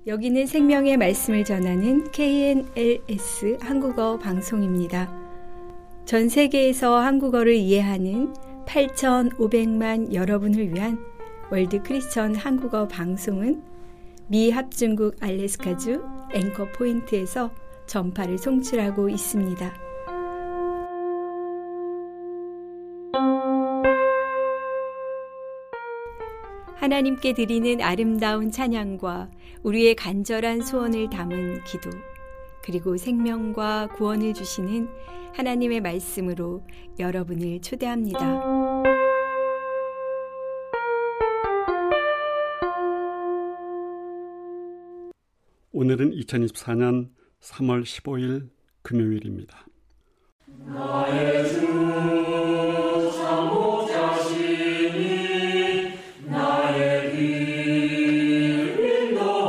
여기는 생명의 말씀을 전하는 KNLS 한국어 방송입니다. 전 세계에서 한국어를 이해하는 8,500만 여러분을 위한 월드 크리스천 한국어 방송은 미 합중국 알래스카주 앵커 포인트에서 전파를 송출하고 있습니다. 하나님께 드리는 아름다운 찬양과 우리의 간절한 소원을 담은 기도, 그리고 생명과 구원을 주시는 하나님의 말씀으로 여러분을 초대합니다. 오늘은 2024년 3월 15일 금요일입니다. 나의 주 참모자시니 나의 길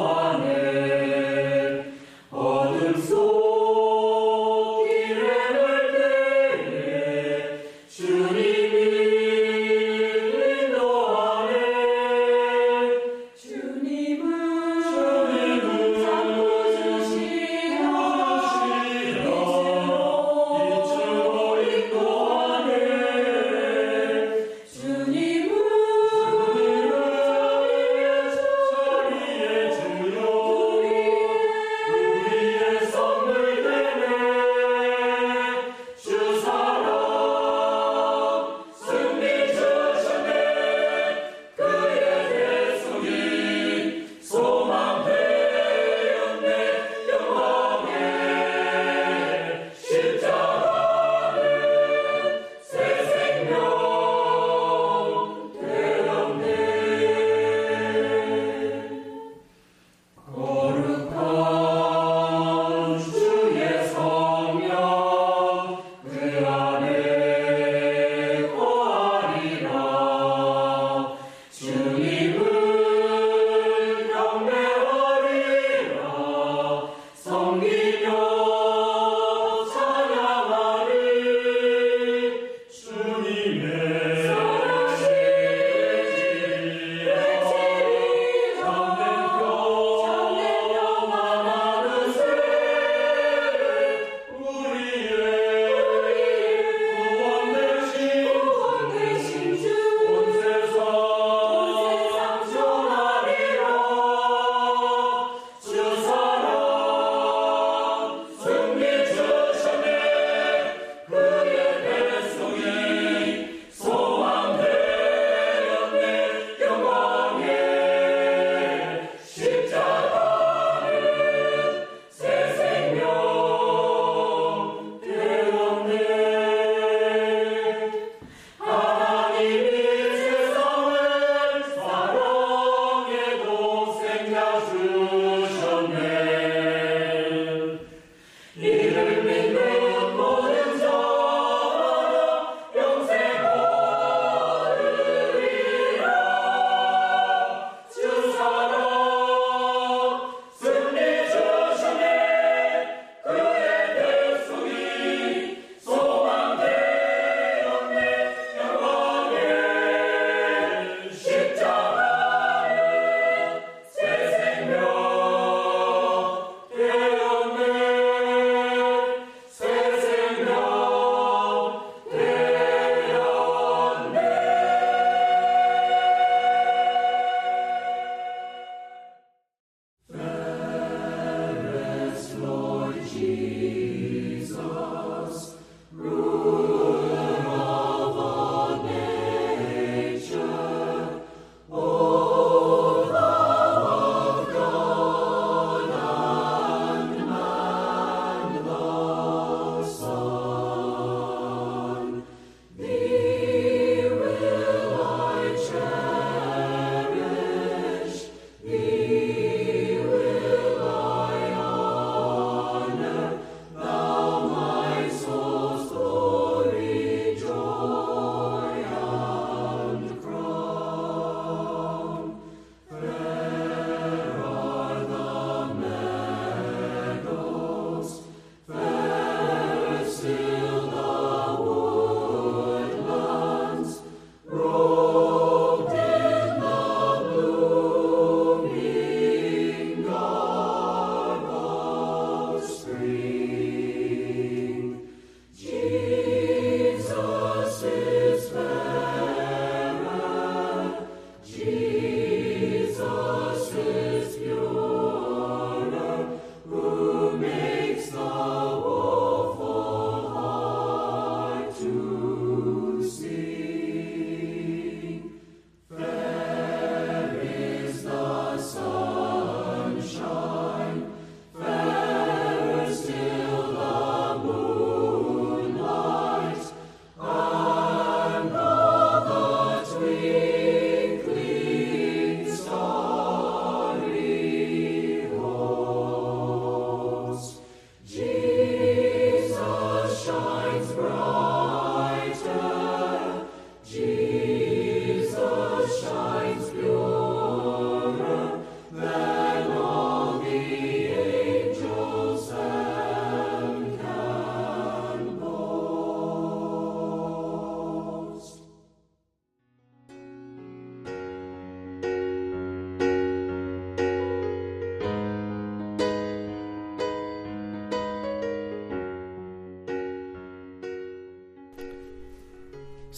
인도하네. 어둠 속 길을 갈 때에 주님이 인도하네. 주님은 참모주시라 이주로 인도하네.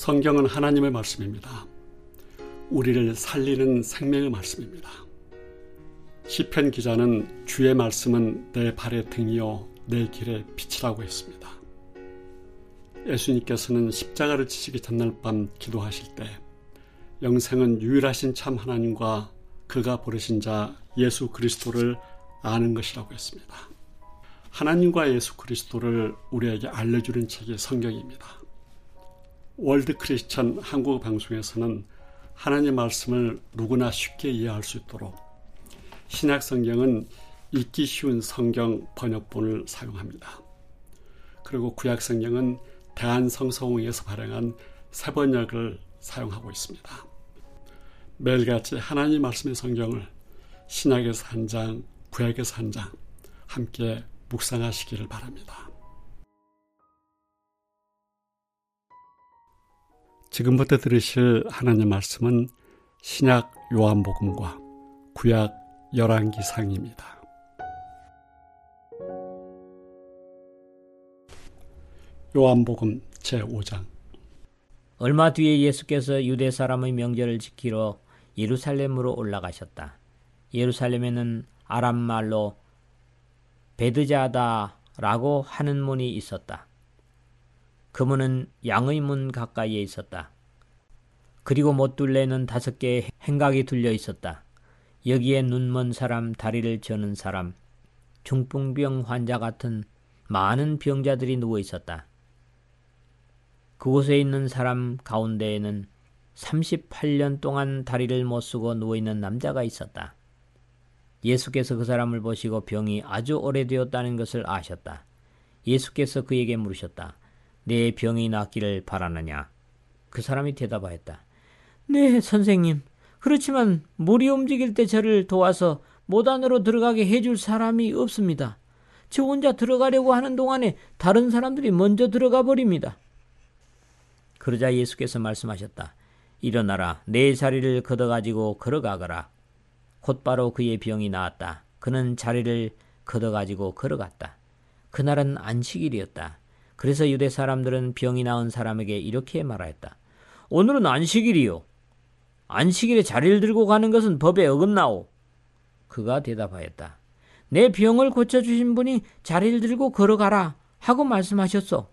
성경은 하나님의 말씀입니다. 우리를 살리는 생명의 말씀입니다. 시편 기자는 주의 말씀은 내 발의 등이요 내 길의 빛이라고 했습니다. 예수님께서는 십자가를 지시기 전날 밤 기도하실 때 영생은 유일하신 참 하나님과 그가 부르신 자 예수 그리스도를 아는 것이라고 했습니다. 하나님과 예수 그리스도를 우리에게 알려주는 책이 성경입니다. 월드 크리스천 한국 방송에서는 하나님의 말씀을 누구나 쉽게 이해할 수 있도록 신약 성경은 읽기 쉬운 성경 번역본을 사용합니다. 그리고 구약 성경은 대한성서공회에서 발행한 새 번역을 사용하고 있습니다. 매일같이 하나님 말씀의 성경을 신약에서 한 장, 구약에서 한 장 함께 묵상하시기를 바랍니다. 지금부터 들으실 하나님 말씀은 신약 요한복음과 구약 열왕기상입니다. 요한복음 제5장. 얼마 뒤에 예수께서 유대 사람의 명절을 지키러 예루살렘으로 올라가셨다. 예루살렘에는 아람 말로 베드자다라고 하는 문이 있었다. 그 문은 양의 문 가까이에 있었다. 그리고 못둘레는 5개의 행각이 둘려 있었다. 여기에 눈먼 사람, 다리를 저는 사람, 중풍병 환자 같은 많은 병자들이 누워 있었다. 그곳에 있는 사람 가운데에는 38년 동안 다리를 못 쓰고 누워있는 남자가 있었다. 예수께서 그 사람을 보시고 병이 아주 오래되었다는 것을 아셨다. 예수께서 그에게 물으셨다. 내 병이 낫기를 바라느냐? 그 사람이 대답하였다. 네, 선생님. 그렇지만 물이 움직일 때 저를 도와서 못 안으로 들어가게 해줄 사람이 없습니다. 저 혼자 들어가려고 하는 동안에 다른 사람들이 먼저 들어가 버립니다. 그러자 예수께서 말씀하셨다. 일어나라, 내 자리를 걷어가지고 걸어가거라. 곧바로 그의 병이 나았다. 그는 자리를 걷어가지고 걸어갔다. 그날은 안식일이었다. 그래서 유대 사람들은 병이 나은 사람에게 이렇게 말하였다. 오늘은 안식일이요. 안식일에 자리를 들고 가는 것은 법에 어긋나오. 그가 대답하였다. 내 병을 고쳐주신 분이 자리를 들고 걸어가라 하고 말씀하셨소.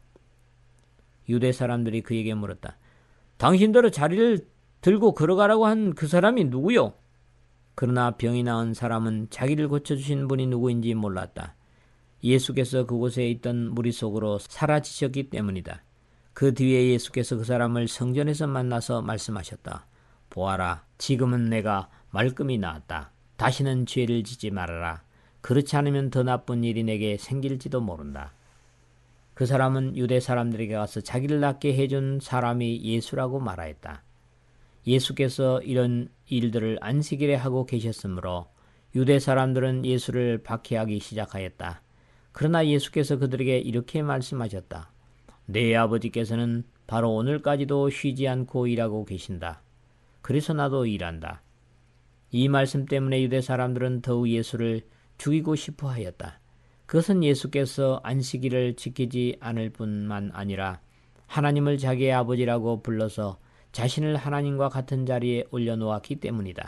유대 사람들이 그에게 물었다. 당신들은 자리를 들고 걸어가라고 한 그 사람이 누구요? 그러나 병이 나은 사람은 자기를 고쳐주신 분이 누구인지 몰랐다. 예수께서 그곳에 있던 무리 속으로 사라지셨기 때문이다. 그 뒤에 예수께서 그 사람을 성전에서 만나서 말씀하셨다. 보아라, 지금은 내가 말끔히 나았다. 다시는 죄를 짓지 말아라. 그렇지 않으면 더 나쁜 일이 내게 생길지도 모른다. 그 사람은 유대 사람들에게 가서 자기를 낫게 해준 사람이 예수라고 말하였다. 예수께서 이런 일들을 안식일에 하고 계셨으므로 유대 사람들은 예수를 박해하기 시작하였다. 그러나 예수께서 그들에게 이렇게 말씀하셨다. 내 아버지께서는 바로 오늘까지도 쉬지 않고 일하고 계신다. 그래서 나도 일한다. 이 말씀 때문에 유대 사람들은 더욱 예수를 죽이고 싶어 하였다. 그것은 예수께서 안식일을 지키지 않을 뿐만 아니라 하나님을 자기의 아버지라고 불러서 자신을 하나님과 같은 자리에 올려놓았기 때문이다.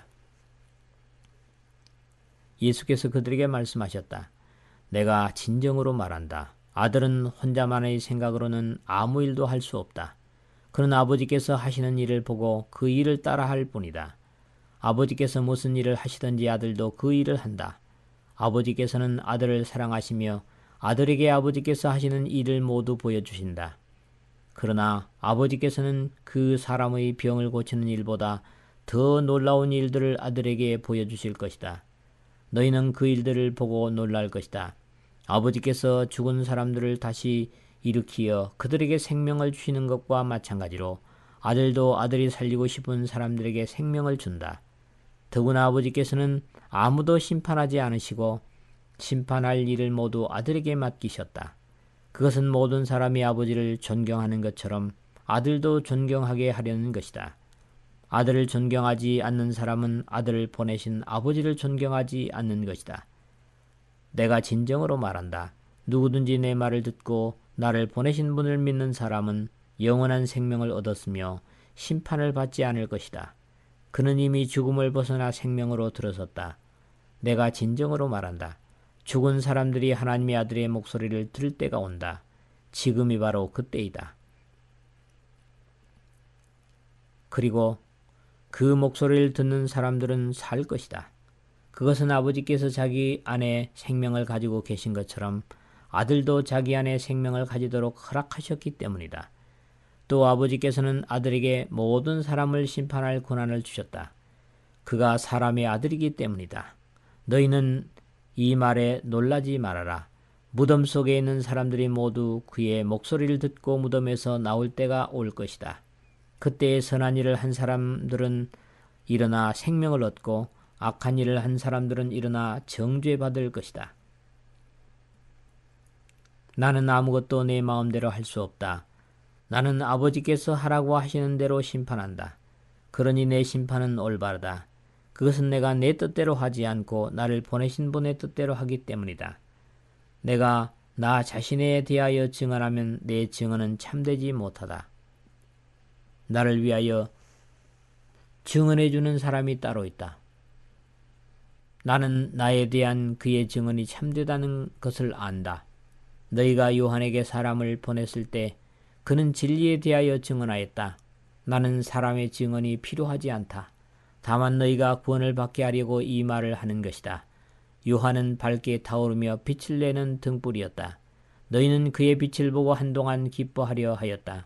예수께서 그들에게 말씀하셨다. 내가 진정으로 말한다. 아들은 혼자만의 생각으로는 아무 일도 할 수 없다. 그는 아버지께서 하시는 일을 보고 그 일을 따라 할 뿐이다. 아버지께서 무슨 일을 하시든지 아들도 그 일을 한다. 아버지께서는 아들을 사랑하시며 아들에게 아버지께서 하시는 일을 모두 보여주신다. 그러나 아버지께서는 그 사람의 병을 고치는 일보다 더 놀라운 일들을 아들에게 보여주실 것이다. 너희는 그 일들을 보고 놀랄 것이다. 아버지께서 죽은 사람들을 다시 일으키어 그들에게 생명을 주시는 것과 마찬가지로 아들도 아들이 살리고 싶은 사람들에게 생명을 준다. 더구나 아버지께서는 아무도 심판하지 않으시고 심판할 일을 모두 아들에게 맡기셨다. 그것은 모든 사람이 아버지를 존경하는 것처럼 아들도 존경하게 하려는 것이다. 아들을 존경하지 않는 사람은 아들을 보내신 아버지를 존경하지 않는 것이다. 내가 진정으로 말한다. 누구든지 내 말을 듣고 나를 보내신 분을 믿는 사람은 영원한 생명을 얻었으며 심판을 받지 않을 것이다. 그는 이미 죽음을 벗어나 생명으로 들어섰다. 내가 진정으로 말한다. 죽은 사람들이 하나님의 아들의 목소리를 들을 때가 온다. 지금이 바로 그때이다. 그리고 그 목소리를 듣는 사람들은 살 것이다. 그것은 아버지께서 자기 안에 생명을 가지고 계신 것처럼 아들도 자기 안에 생명을 가지도록 허락하셨기 때문이다. 또 아버지께서는 아들에게 모든 사람을 심판할 권한을 주셨다. 그가 사람의 아들이기 때문이다. 너희는 이 말에 놀라지 말아라. 무덤 속에 있는 사람들이 모두 그의 목소리를 듣고 무덤에서 나올 때가 올 것이다. 그때에 선한 일을 한 사람들은 일어나 생명을 얻고 악한 일을 한 사람들은 일어나 정죄받을 것이다. 나는 아무것도 내 마음대로 할 수 없다. 나는 아버지께서 하라고 하시는 대로 심판한다. 그러니 내 심판은 올바르다. 그것은 내가 내 뜻대로 하지 않고 나를 보내신 분의 뜻대로 하기 때문이다. 내가 나 자신에 대하여 증언하면 내 증언은 참되지 못하다. 나를 위하여 증언해 주는 사람이 따로 있다. 나는 나에 대한 그의 증언이 참되다는 것을 안다. 너희가 요한에게 사람을 보냈을 때 그는 진리에 대하여 증언하였다. 나는 사람의 증언이 필요하지 않다. 다만 너희가 구원을 받게 하려고 이 말을 하는 것이다. 요한은 밝게 타오르며 빛을 내는 등불이었다. 너희는 그의 빛을 보고 한동안 기뻐하려 하였다.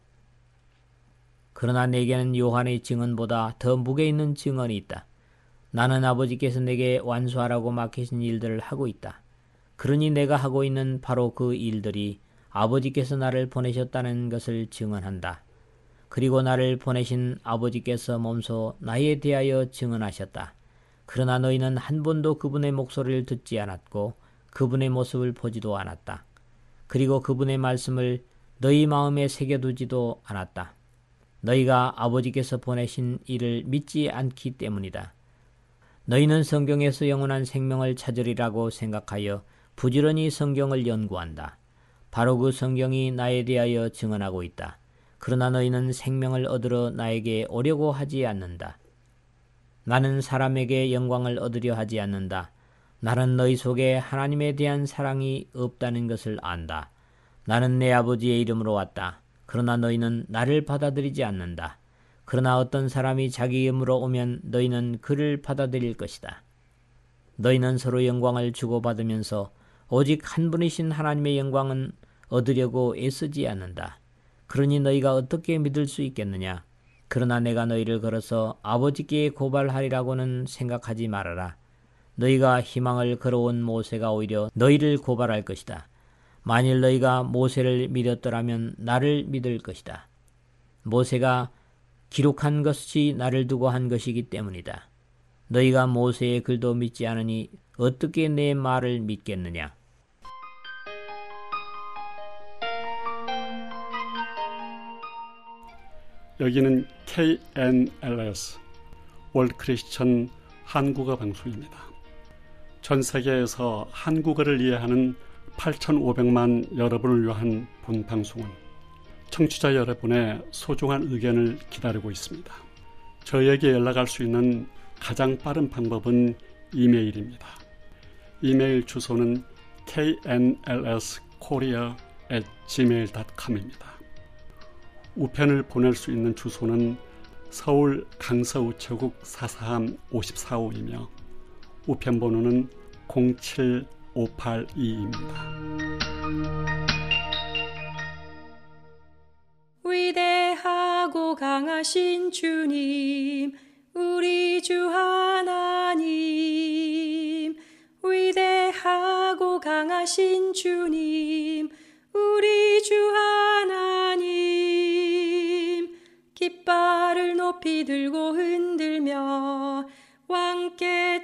그러나 내게는 요한의 증언보다 더 무게 있는 증언이 있다. 나는 아버지께서 내게 완수하라고 맡기신 일들을 하고 있다. 그러니 내가 하고 있는 바로 그 일들이 아버지께서 나를 보내셨다는 것을 증언한다. 그리고 나를 보내신 아버지께서 몸소 나에 대하여 증언하셨다. 그러나 너희는 한 번도 그분의 목소리를 듣지 않았고 그분의 모습을 보지도 않았다. 그리고 그분의 말씀을 너희 마음에 새겨두지도 않았다. 너희가 아버지께서 보내신 이를 믿지 않기 때문이다. 너희는 성경에서 영원한 생명을 찾으리라고 생각하여 부지런히 성경을 연구한다. 바로 그 성경이 나에 대하여 증언하고 있다. 그러나 너희는 생명을 얻으러 나에게 오려고 하지 않는다. 나는 사람에게 영광을 얻으려 하지 않는다. 나는 너희 속에 하나님에 대한 사랑이 없다는 것을 안다. 나는 내 아버지의 이름으로 왔다. 그러나 너희는 나를 받아들이지 않는다. 그러나 어떤 사람이 자기 이름으로 오면 너희는 그를 받아들일 것이다. 너희는 서로 영광을 주고받으면서 오직 한 분이신 하나님의 영광은 얻으려고 애쓰지 않는다. 그러니 너희가 어떻게 믿을 수 있겠느냐? 그러나 내가 너희를 걸어서 아버지께 고발하리라고는 생각하지 말아라. 너희가 희망을 걸어온 모세가 오히려 너희를 고발할 것이다. 만일 너희가 모세를 믿었더라면 나를 믿을 것이다. 모세가 기록한 것이 나를 두고 한 것이기 때문이다. 너희가 모세의 글도 믿지 않으니 어떻게 내 말을 믿겠느냐? 여기는 KNLS 월드 크리스천 한국어 방송입니다. 전 세계에서 한국어를 이해하는 8,500만 여러분을 위한 본 방송은 청취자 여러분의 소중한 의견을 기다리고 있습니다. 저에게 연락할 수 있는 가장 빠른 방법은 이메일입니다. 이메일 주소는 knlskorea@gmail.com입니다. 우편을 보낼 수 있는 주소는 서울 강서우체국 443 54호이며 우편번호는 07582입니다. 위대하고 강하신 주님, 우리 주 하나님. 위대하고 강하신 주님, 우리 주 하나님. 깃발을 높이 들고 흔들며 왕께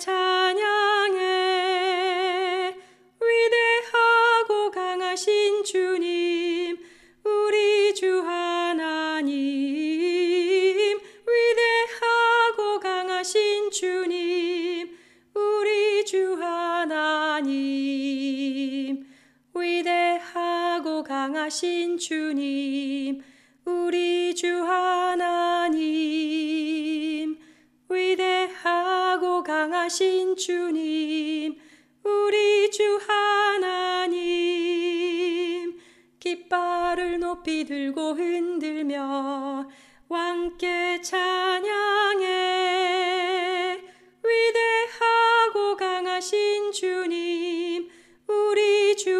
찬양해. 위대하고 강하신 주님, 우리 주 하나님. 위대하고 강하신 주님, 우리 주 하나님. 위대하고 강하신 주님, 우리 주님 우리 주 하나님 깃발을 높이 들고 흔들며 왕께 찬양해 위대하고 강하신 주님 우리 주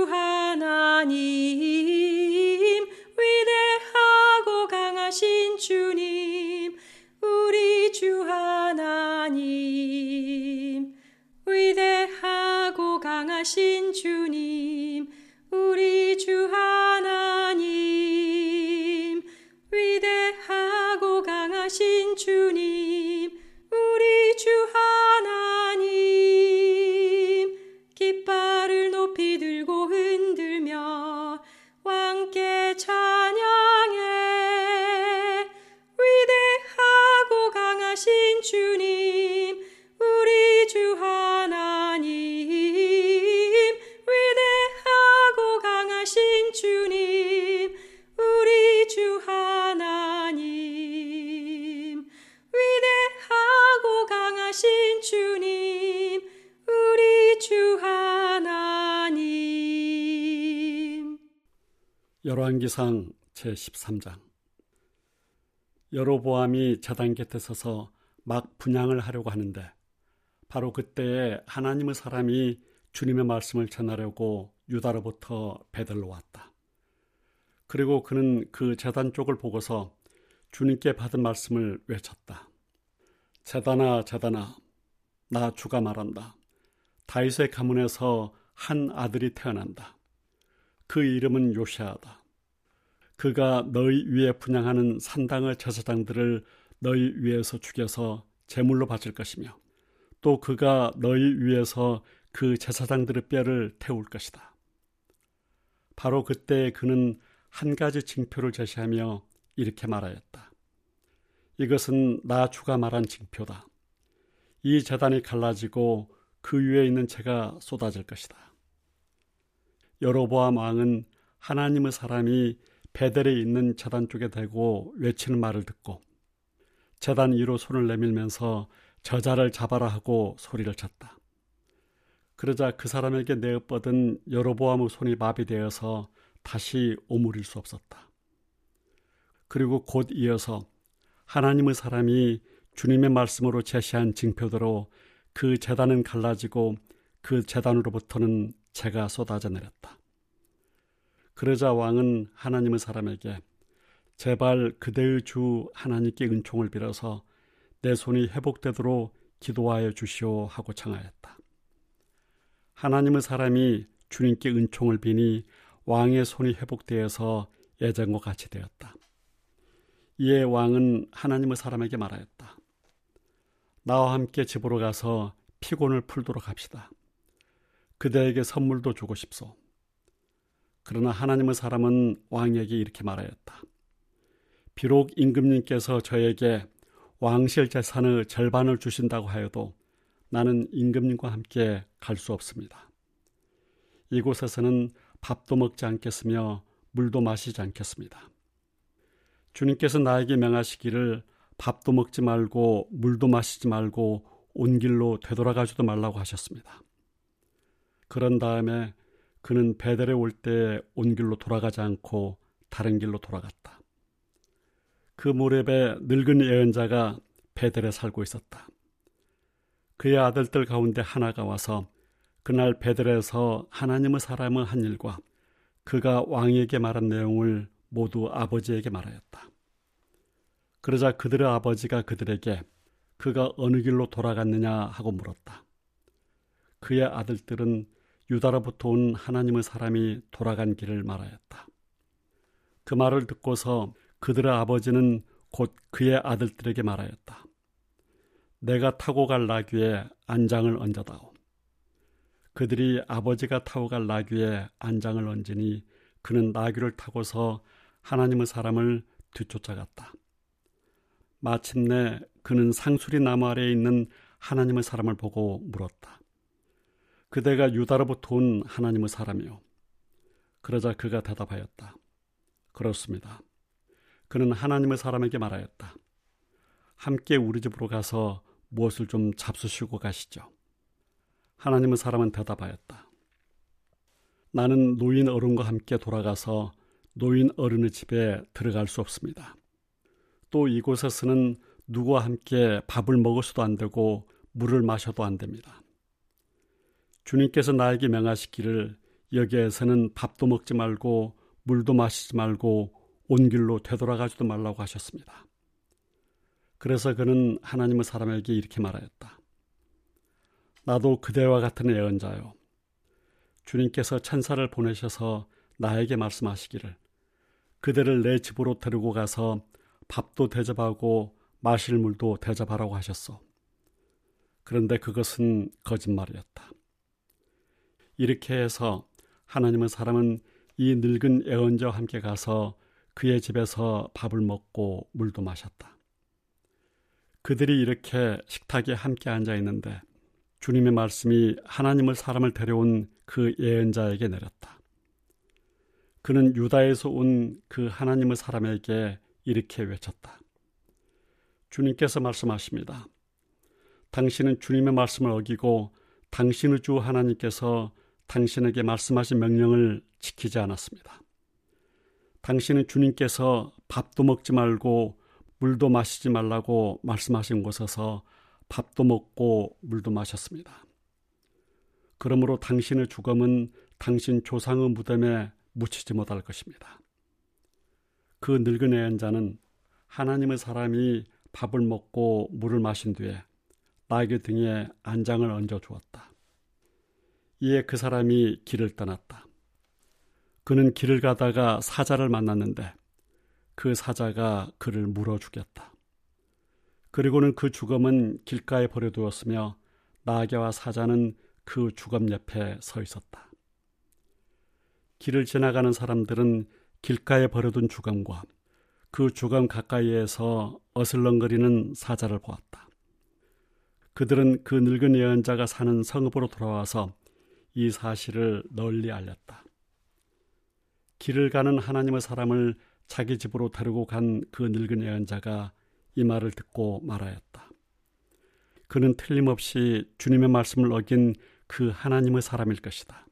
하나님 위대하고 강하신 주님 우리 주 하나님 위대하고 강하신 주님 우리 주 하나님 위대하고 강하신 주님 우리 주 하나님 깃발을 높이 들고 흔들며 왕께 찬양해 위대하고 강하신 주님 우리 주 하나님 위대하고 강하신 주님 우리 주 하나님 위대하고 강하신 주님 우리 주 하나님. 열왕기상 제13장. 여로보암이 제단 곁에 서서 막 분향을 하려고 하는데 바로 그때에 하나님의 사람이 주님의 말씀을 전하려고 유다로부터 베들로 왔다. 그리고 그는 그 제단 쪽을 보고서 주님께 받은 말씀을 외쳤다. 제단아 제단아 나 주가 말한다. 다윗의 가문에서 한 아들이 태어난다. 그 이름은 요시아다. 그가 너희 위에 분향하는 산당의 제사장들을 너희 위에서 죽여서 제물로 바칠 것이며 또 그가 너희 위에서 그 제사장들의 뼈를 태울 것이다. 바로 그때 그는 한 가지 징표를 제시하며 이렇게 말하였다. 이것은 나 주가 말한 징표다. 이 제단이 갈라지고 그 위에 있는 재가 쏟아질 것이다. 여로보암 왕은 하나님의 사람이 베델에 있는 제단 쪽에 대고 외치는 말을 듣고 제단 위로 손을 내밀면서 저자를 잡아라 하고 소리를 쳤다. 그러자 그 사람에게 내어뻗은 여로보암의 손이 마비되어서 다시 오므릴 수 없었다. 그리고 곧 이어서 하나님의 사람이 주님의 말씀으로 제시한 징표대로 그 제단은 갈라지고 그 제단으로부터는 재가 쏟아져 내렸다. 그러자 왕은 하나님의 사람에게 제발 그대의 주 하나님께 은총을 빌어서 내 손이 회복되도록 기도하여 주시오 하고 청하였다. 하나님의 사람이 주님께 은총을 비니 왕의 손이 회복되어서 예전과 같이 되었다. 이에 왕은 하나님의 사람에게 말하였다. 나와 함께 집으로 가서 피곤을 풀도록 합시다. 그대에게 선물도 주고 싶소. 그러나 하나님의 사람은 왕에게 이렇게 말하였다. 비록 임금님께서 저에게 왕실 재산의 절반을 주신다고 하여도 나는 임금님과 함께 갈 수 없습니다. 이곳에서는 밥도 먹지 않겠으며 물도 마시지 않겠습니다. 주님께서 나에게 명하시기를 밥도 먹지 말고 물도 마시지 말고 온 길로 되돌아가지도 말라고 하셨습니다. 그런 다음에 그는 베델에 올 때 온 길로 돌아가지 않고 다른 길로 돌아갔다. 그 무렵에 늙은 예언자가 베델에 살고 있었다. 그의 아들들 가운데 하나가 와서 그날 베델에서 하나님의 사람의 한 일과 그가 왕에게 말한 내용을 모두 아버지에게 말하였다. 그러자 그들의 아버지가 그들에게 그가 어느 길로 돌아갔느냐 하고 물었다. 그의 아들들은 유다로부터 온 하나님의 사람이 돌아간 길을 말하였다. 그 말을 듣고서 그들의 아버지는 곧 그의 아들들에게 말하였다. 내가 타고 갈 나귀에 안장을 얹어다오. 그들이 아버지가 타고 갈 나귀에 안장을 얹으니 그는 나귀를 타고서 하나님의 사람을 뒤쫓아갔다. 마침내 그는 상수리 나무 아래에 있는 하나님의 사람을 보고 물었다. 그대가 유다로부터 온 하나님의 사람이요. 그러자 그가 대답하였다. 그렇습니다. 그는 하나님의 사람에게 말하였다. 함께 우리 집으로 가서 무엇을 좀 잡수시고 가시죠. 하나님의 사람은 대답하였다. 나는 노인 어른과 함께 돌아가서 노인 어른의 집에 들어갈 수 없습니다. 또 이곳에서는 누구와 함께 밥을 먹을 수도 안 되고 물을 마셔도 안 됩니다. 주님께서 나에게 명하시기를 여기에서는 밥도 먹지 말고 물도 마시지 말고 온 길로 되돌아가지도 말라고 하셨습니다. 그래서 그는 하나님의 사람에게 이렇게 말하였다. 나도 그대와 같은 예언자요. 주님께서 천사를 보내셔서 나에게 말씀하시기를 그대를 내 집으로 데리고 가서 밥도 대접하고 마실 물도 대접하라고 하셨소. 그런데 그것은 거짓말이었다. 이렇게 해서 하나님의 사람은 이 늙은 예언자와 함께 가서 그의 집에서 밥을 먹고 물도 마셨다. 그들이 이렇게 식탁에 함께 앉아 있는데 주님의 말씀이 하나님의 사람을 데려온 그 예언자에게 내렸다. 그는 유다에서 온 그 하나님의 사람에게 이렇게 외쳤다. 주님께서 말씀하십니다. 당신은 주님의 말씀을 어기고 당신의 주 하나님께서 당신에게 말씀하신 명령을 지키지 않았습니다. 당신은 주님께서 밥도 먹지 말고 물도 마시지 말라고 말씀하신 곳에서 밥도 먹고 물도 마셨습니다. 그러므로 당신의 죽음은 당신 조상의 무덤에 묻히지 못할 것입니다. 그 늙은 예언자는 하나님의 사람이 밥을 먹고 물을 마신 뒤에 나귀 등에 안장을 얹어 주었다. 이에 그 사람이 길을 떠났다. 그는 길을 가다가 사자를 만났는데 그 사자가 그를 물어 죽였다. 그리고는 그 죽음은 길가에 버려두었으며 나귀와 사자는 그 죽음 옆에 서 있었다. 길을 지나가는 사람들은 길가에 버려둔 죽음과 그 죽음 가까이에서 어슬렁거리는 사자를 보았다. 그들은 그 늙은 예언자가 사는 성읍으로 돌아와서 이 사실을 널리 알렸다. 길을 가는 하나님의 사람을 자기 집으로 데리고 간 그 늙은 예언자가 이 말을 듣고 말하였다. 그는 틀림없이 주님의 말씀을 어긴 그 하나님의 사람일 것이다.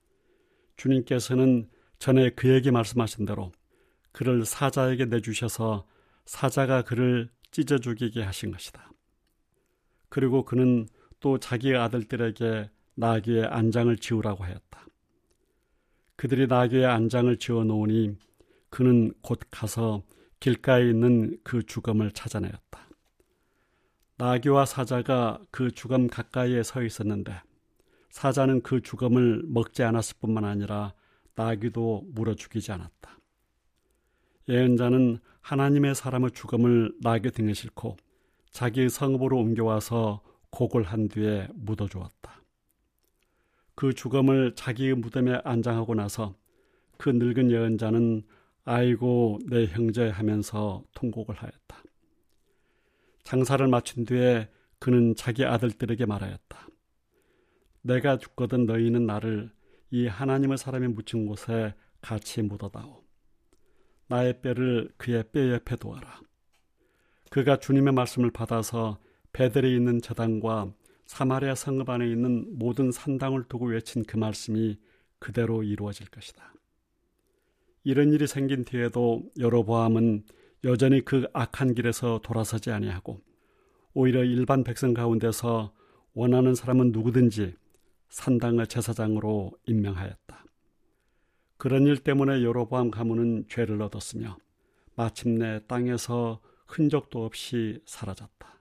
주님께서는 전에 그에게 말씀하신 대로 그를 사자에게 내주셔서 사자가 그를 찢어 죽이게 하신 것이다. 그리고 그는 또 자기의 아들들에게 나귀의 안장을 지으라고 하였다. 그들이 나귀의 안장을 지어 놓으니 그는 곧 가서 길가에 있는 그 죽음을 찾아내었다. 나귀와 사자가 그 죽음 가까이에 서 있었는데 사자는 그 죽음을 먹지 않았을 뿐만 아니라 나귀도 물어 죽이지 않았다. 예언자는 하나님의 사람의 죽음을 나귀 등에 싣고 자기의 성읍으로 옮겨와서 곡을 한 뒤에 묻어주었다. 그 죽음을 자기의 무덤에 안장하고 나서 그 늙은 예언자는 아이고 내 형제 하면서 통곡을 하였다. 장사를 마친 뒤에 그는 자기 아들들에게 말하였다. 내가 죽거든 너희는 나를 이 하나님의 사람이 묻힌 곳에 같이 묻어다오. 나의 뼈를 그의 뼈 옆에 두어라. 그가 주님의 말씀을 받아서 베델에 있는 제단과 사마리아 성읍 안에 있는 모든 산당을 두고 외친 그 말씀이 그대로 이루어질 것이다. 이런 일이 생긴 뒤에도 여로보암은 여전히 그 악한 길에서 돌아서지 아니하고 오히려 일반 백성 가운데서 원하는 사람은 누구든지 산당의 제사장으로 임명하였다. 그런 일 때문에 여로보암 가문은 죄를 얻었으며 마침내 땅에서 흔적도 없이 사라졌다.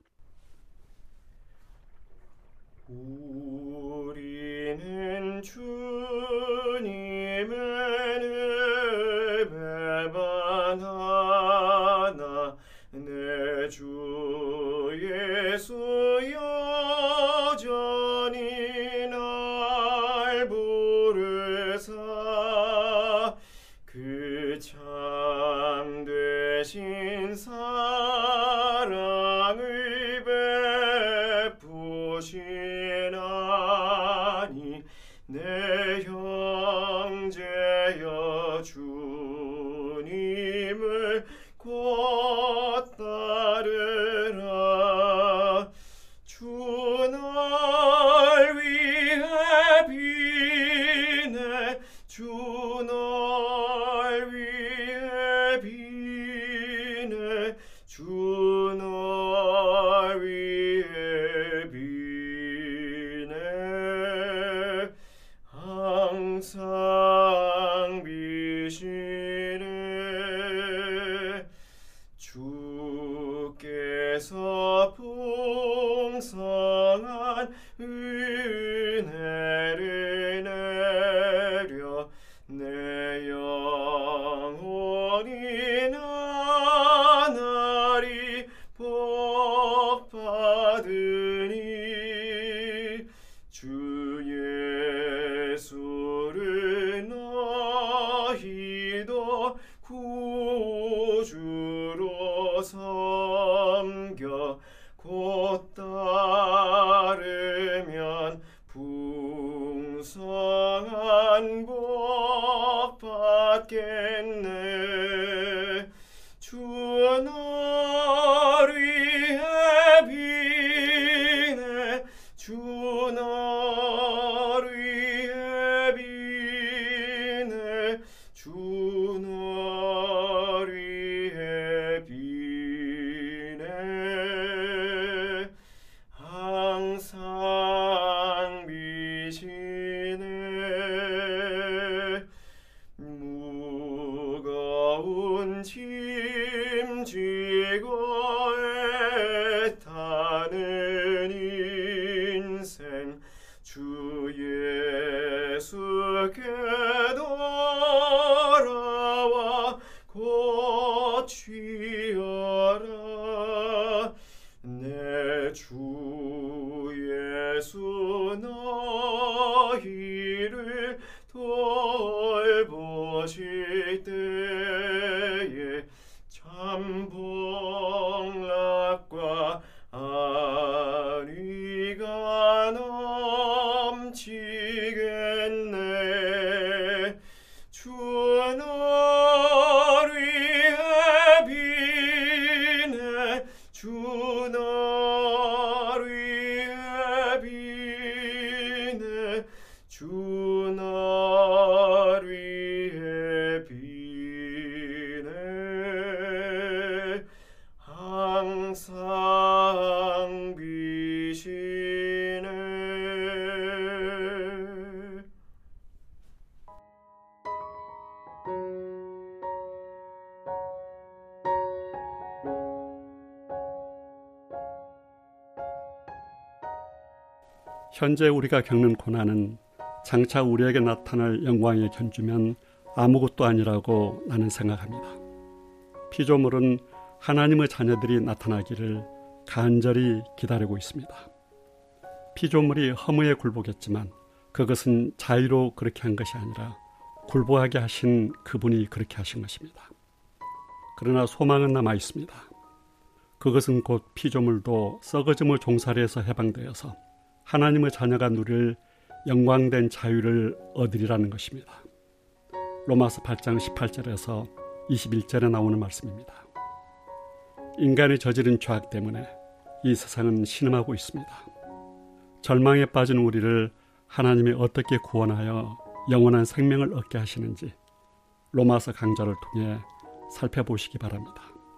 우리는 주님의 은혜만 하나 내 주 예수 여전히 날 부르사 그 참되신 사랑을 베푸시나니 내 형제여 주님을 곧 따르라. 주 날 위해 주 날 위해 비네 주 날 위해 비네 항상 비시네 주께서 풍성한 은혜를 내려 내 영혼이 나날이 복 받으니 주 예수를 너희도 구주로 섬겨 곧 따르면 풍성한 복 받겠네 주 날 위해 비네 주 날 위해 비네 주 날 위해 비네 항상 비시네 무거운 짐 지고 애타는 인생 주 예수께 돌아와 곧 취하라 내 주 예수 너희를 돌보실 때에 참 복락과 안위가 넘치겠네 주 날 위해 비네 주 날 위해 비네 주 날 위해 비네 항상 비시네 현재 우리가 겪는 고난은 장차 우리에게 나타날 영광에 견주면 아무것도 아니라고 나는 생각합니다. 피조물은 하나님의 자녀들이 나타나기를 간절히 기다리고 있습니다. 피조물이 허무에 굴복했지만 그것은 자의로 그렇게 한 것이 아니라 굴복하게 하신 그분이 그렇게 하신 것입니다. 그러나 소망은 남아 있습니다. 그것은 곧 피조물도 썩어짐의 종살이에서 해방되어서 하나님의 자녀가 누릴 영광된 자유를 얻으리라는 것입니다. 로마서 8장 18절에서 21절에 나오는 말씀입니다. 인간이 저지른 죄악 때문에 이 세상은 신음하고 있습니다. 절망에 빠진 우리를 하나님이 어떻게 구원하여 영원한 생명을 얻게 하시는지 로마서 강좌를 통해 살펴보시기 바랍니다.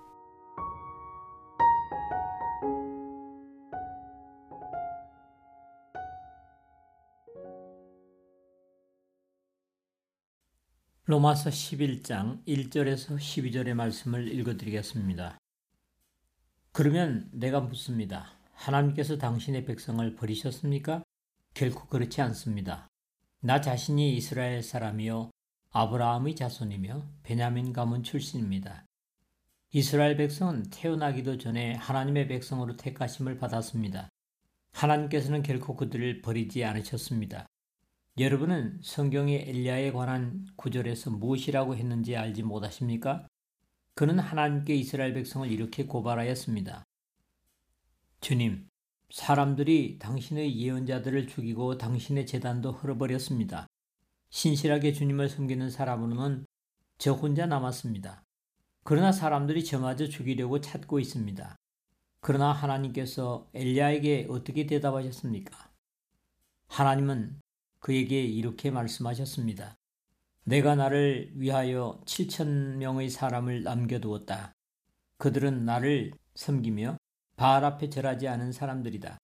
로마서 11장 1절에서 12절의 말씀을 읽어드리겠습니다. 그러면 내가 묻습니다. 하나님께서 당신의 백성을 버리셨습니까? 결코 그렇지 않습니다. 나 자신이 이스라엘 사람이요 아브라함의 자손이며 베냐민 가문 출신입니다. 이스라엘 백성은 태어나기도 전에 하나님의 백성으로 택하심을 받았습니다. 하나님께서는 결코 그들을 버리지 않으셨습니다. 여러분은 성경의 엘리야에 관한 구절에서 무엇이라고 했는지 알지 못하십니까? 그는 하나님께 이스라엘 백성을 이렇게 고발하였습니다. 주님, 사람들이 당신의 예언자들을 죽이고 당신의 제단도 헐어버렸습니다. 신실하게 주님을 섬기는 사람으로는 저 혼자 남았습니다. 그러나 사람들이 저마저 죽이려고 찾고 있습니다. 그러나 하나님께서 엘리야에게 어떻게 대답하셨습니까? 하나님은 그에게 이렇게 말씀하셨습니다. 내가 나를 위하여 7,000명의 사람을 남겨두었다. 그들은 나를 섬기며 바알 앞에 절하지 않은 사람들이다.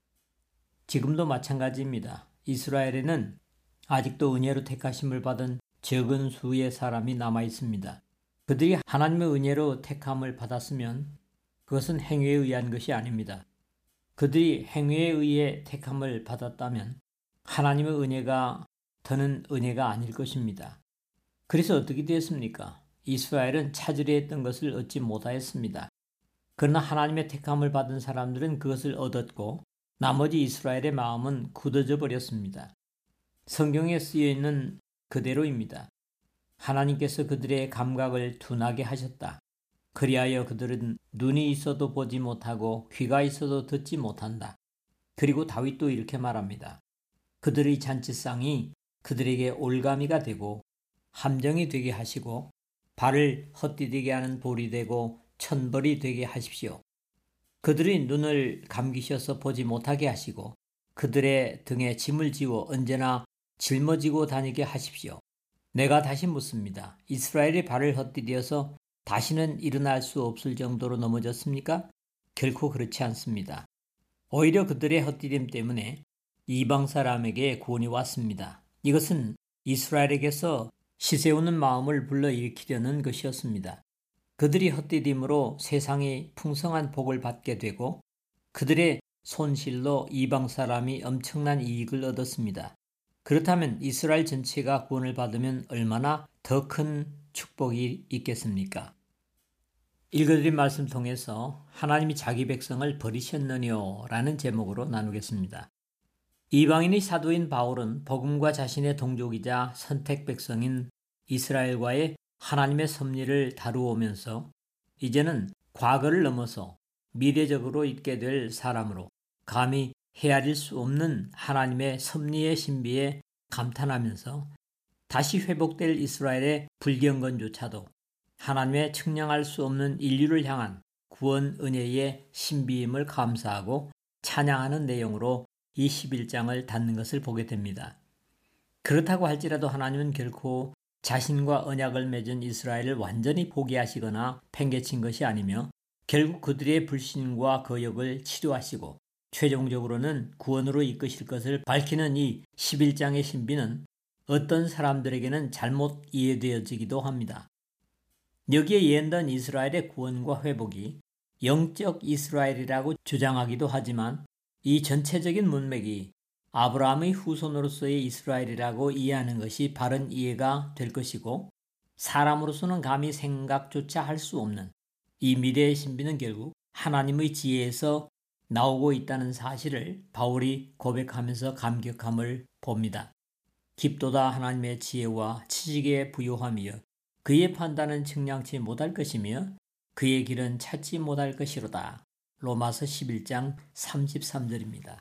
지금도 마찬가지입니다. 이스라엘에는 아직도 은혜로 택하심을 받은 적은 수의 사람이 남아 있습니다. 그들이 하나님의 은혜로 택함을 받았으면 그것은 행위에 의한 것이 아닙니다. 그들이 행위에 의해 택함을 받았다면 하나님의 은혜가 더는 은혜가 아닐 것입니다. 그래서 어떻게 되었습니까? 이스라엘은 찾으려 했던 것을 얻지 못하였습니다. 그러나 하나님의 택함을 받은 사람들은 그것을 얻었고 나머지 이스라엘의 마음은 굳어져 버렸습니다. 성경에 쓰여 있는 그대로입니다. 하나님께서 그들의 감각을 둔하게 하셨다. 그리하여 그들은 눈이 있어도 보지 못하고 귀가 있어도 듣지 못한다. 그리고 다윗도 이렇게 말합니다. 그들의 잔치상이 그들에게 올가미가 되고 함정이 되게 하시고 발을 헛디디게 하는 돌이 되고 천벌이 되게 하십시오. 그들의 눈을 감기셔서 보지 못하게 하시고 그들의 등에 짐을 지워 언제나 짊어지고 다니게 하십시오. 내가 다시 묻습니다. 이스라엘의 발을 헛디뎌서 다시는 일어날 수 없을 정도로 넘어졌습니까? 결코 그렇지 않습니다. 오히려 그들의 헛디딤 때문에 이방 사람에게 구원이 왔습니다. 이것은 이스라엘에게서 시세우는 마음을 불러일으키려는 것이었습니다. 그들이 헛디딤으로 세상이 풍성한 복을 받게 되고 그들의 손실로 이방 사람이 엄청난 이익을 얻었습니다. 그렇다면 이스라엘 전체가 구원을 받으면 얼마나 더 큰 축복이 있겠습니까? 읽어드린 말씀 통해서 하나님이 자기 백성을 버리셨느뇨 라는 제목으로 나누겠습니다. 이방인의 사도인 바울은 복음과 자신의 동족이자 선택 백성인 이스라엘과의 하나님의 섭리를 다루오면서 이제는 과거를 넘어서 미래적으로 있게 될 사람으로 감히 헤아릴 수 없는 하나님의 섭리의 신비에 감탄하면서 다시 회복될 이스라엘의 불경건조차도 하나님의 측량할 수 없는 인류를 향한 구원 은혜의 신비임을 감사하고 찬양하는 내용으로 이 11장을 닫는 것을 보게 됩니다. 그렇다고 할지라도 하나님은 결코 자신과 언약을 맺은 이스라엘을 완전히 포기하시거나 팽개친 것이 아니며 결국 그들의 불신과 거역을 치료하시고 최종적으로는 구원으로 이끄실 것을 밝히는 이 11장의 신비는 어떤 사람들에게는 잘못 이해되어지기도 합니다. 여기에 예언된 이스라엘의 구원과 회복이 영적 이스라엘이라고 주장하기도 하지만 이 전체적인 문맥이 아브라함의 후손으로서의 이스라엘이라고 이해하는 것이 바른 이해가 될 것이고 사람으로서는 감히 생각조차 할 수 없는 이 미래의 신비는 결국 하나님의 지혜에서 나오고 있다는 사실을 바울이 고백하면서 감격함을 봅니다. 깊도다 하나님의 지혜와 지식의 부요함이여 그의 판단은 측량치 못할 것이며 그의 길은 찾지 못할 것이로다. 로마서 11장 33절입니다.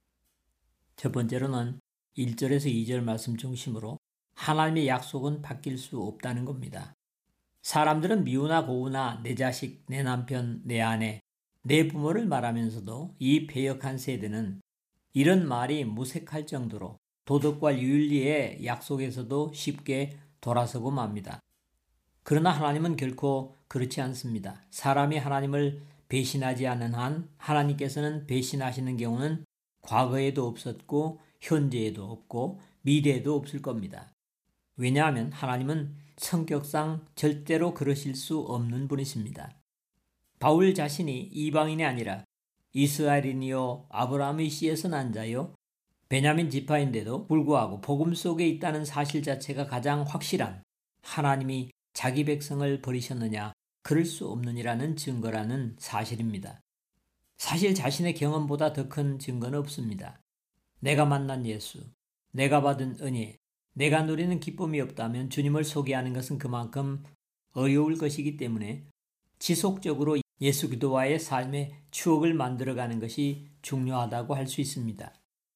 첫 번째로는 1절에서 2절 말씀 중심으로 하나님의 약속은 바뀔 수 없다는 겁니다. 사람들은 미우나 고우나 내 자식, 내 남편, 내 아내, 내 부모를 말하면서도 이 패역한 세대는 이런 말이 무색할 정도로 도덕과 윤리의 약속에서도 쉽게 돌아서고 맙니다. 그러나 하나님은 결코 그렇지 않습니다. 사람이 하나님을 배신하지 않는 한 하나님께서는 배신하시는 경우는 과거에도 없었고 현재에도 없고 미래에도 없을 겁니다. 왜냐하면 하나님은 성격상 절대로 그러실 수 없는 분이십니다. 바울 자신이 이방인이 아니라 이스라엘인이요 아브라함의 씨에서 난 자요 베냐민 지파인데도 불구하고 복음 속에 있다는 사실 자체가 가장 확실한 하나님이 자기 백성을 버리셨느냐 그럴 수 없느니라는 증거라는 사실입니다. 사실 자신의 경험보다 더 큰 증거는 없습니다. 내가 만난 예수, 내가 받은 은혜, 내가 누리는 기쁨이 없다면 주님을 소개하는 것은 그만큼 어려울 것이기 때문에 지속적으로 예수 그리스도와의 삶의 추억을 만들어가는 것이 중요하다고 할 수 있습니다.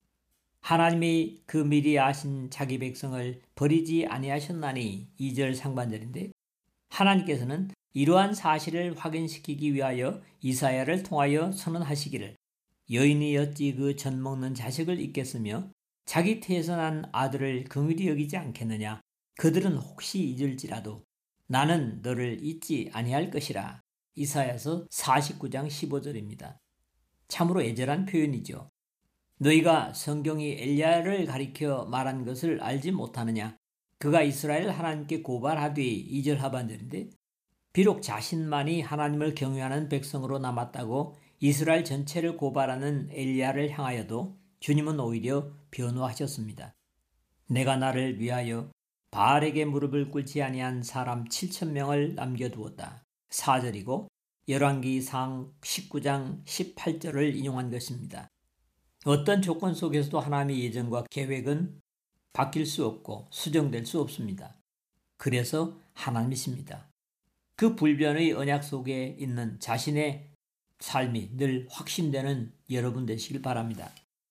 하나님이 그 미리 아신 자기 백성을 버리지 아니하셨나니 2절 상반절인데 하나님께서는 이러한 사실을 확인시키기 위하여 이사야를 통하여 선언하시기를 여인이 어찌 그 젖 먹는 자식을 잊겠으며 자기 태에서 난 아들을 긍휼히 여기지 않겠느냐 그들은 혹시 잊을지라도 나는 너를 잊지 아니할 것이라. 이사야서 49장 15절입니다. 참으로 애절한 표현이죠. 너희가 성경이 엘리야를 가리켜 말한 것을 알지 못하느냐? 그가 이스라엘 하나님께 고발하되 2절 하반절인데, 비록 자신만이 하나님을 경외하는 백성으로 남았다고 이스라엘 전체를 고발하는 엘리야를 향하여도 주님은 오히려 변호하셨습니다. 내가 나를 위하여 바알에게 무릎을 꿇지 아니한 사람 7,000명을 남겨두었다. 4절이고 열왕기상 19장 18절을 인용한 것입니다. 어떤 조건 속에서도 하나님의 예정과 계획은 바뀔 수 없고 수정될 수 없습니다. 그래서 하나님이십니다. 그 불변의 언약 속에 있는 자신의 삶이 늘 확신되는 여러분 되시길 바랍니다.